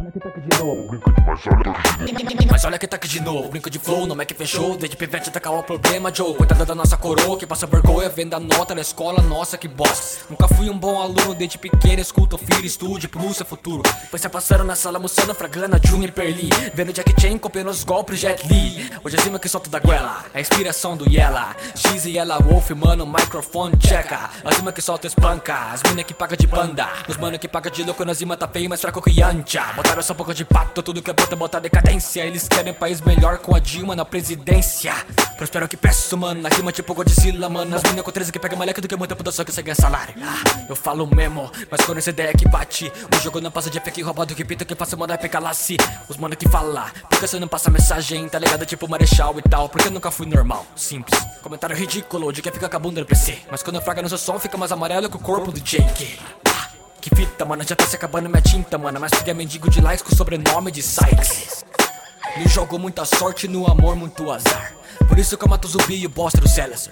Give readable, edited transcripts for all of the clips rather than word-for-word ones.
Mas olha que tá aqui de novo, brinco de flow, não é que fechou. Desde pivete atacar o problema, Joe. Coitada da nossa coroa, que passa vergonha, vendo a nota na escola, nossa que bosta. Nunca fui um bom aluno, desde pequeno escuto, filho, estude, pro seu futuro. Depois se passando na sala, almoçando, fragana, Juniper Lee. Vendo Jack Chan, copiando os golpes, Jet Li. Hoje acima que solto da goela, a inspiração do Yella. X e Yella Wolf, mano, microfone checa. Acima que solta espanca, as mina que paga de banda. Os mano que paga de louco, na zima tá feio, mais fraco que Yancha. Botaram só boca de pato, tudo que é bota, botar decadência. Eles querem país melhor com a Dilma na presidência. Prospero que peço, mano, na rima tipo Godzilla, mano. As mina com 13 que pega moleque do que muita puta só que você ganha salário. Eu falo mesmo, mas quando essa ideia que bate, o jogo não passa de fake roubado, que pita que passa mandar pegar lasse. Os mano que fala, porque você não passa mensagem, tá ligado? Tipo Marechal e tal, porque eu nunca fui normal, simples. Comentário ridículo de quem fica com a bunda no PC. Mas quando eu fraga no seu som, fica mais amarelo que o corpo do Jake. Que fita, mano, já tá se acabando minha tinta, mano. Mas peguei mendigo de likes com o sobrenome de Sykes. No jogo muita sorte, no amor muito azar. Por isso que eu mato o zumbi e o bosta do Celestar.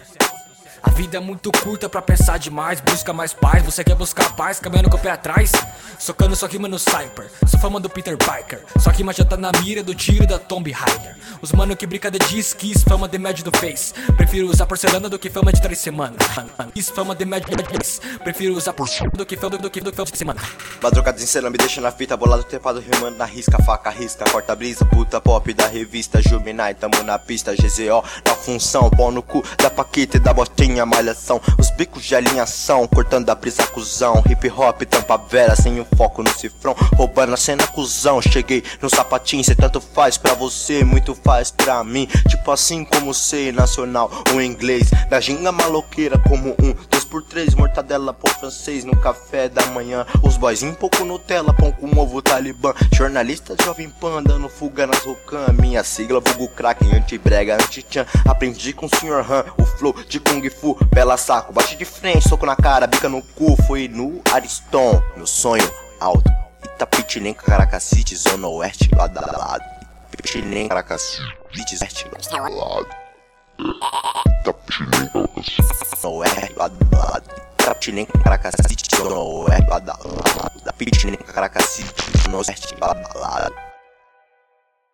A vida é muito curta pra pensar demais. Busca mais paz, você quer buscar paz, caminhando com o pé atrás. Socando sua rima no Cypher, sou fama do Peter Parker. Sua rima já tá na mira do tiro da Tomb Raider. Os mano que brinca de disques, fama de médio do Face. Prefiro usar porcelana do que fama de 3 semanas. Isso fama de médio do Face. Prefiro usar porcelana do que fama de semana. Madrugada em cena, me deixa na fita, bolado trepado, rimando na risca. Faca, risca, corta brisa, puta pop da revista Juminai, tamo na pista, GZO na função. Pau no cu da Paquita e da botinha, malhação. Os bicos de alinhação, cortando a brisa, cuzão. Hip hop, tampa vera, sem o foco no cifrão. Roubando a cena, cuzão. Cheguei no sapatinho, cê tanto faz pra você, muito faz pra mim. Tipo assim como sei, nacional ou inglês. Da ginga maloqueira como 2x3, mortadela por francês no café da manhã. Os boyzinho pouco Nutella, pão com ovo talibã. Jornalista jovem pan, dando fuga nas rocam. Minha sigla, vulgo crack, anti-brega, anti-chan. Aprendi com o Sr. Han, o flow de Kung Fu. Bela saco, bate de frente, soco na cara, bica no cu. Foi no Ariston, meu sonho alto. Itapetininga, Caracacite, Zona Oeste, lado a lado. Itapetininga, Caracacite, lado a lado. Itapetininga, Caracacite, Zona Oeste, lado a lado. Itapetininga, Caracacite, Zona Oeste, lado a lado. Itapetininga, Caracacite, Zona Oeste, lado a lado.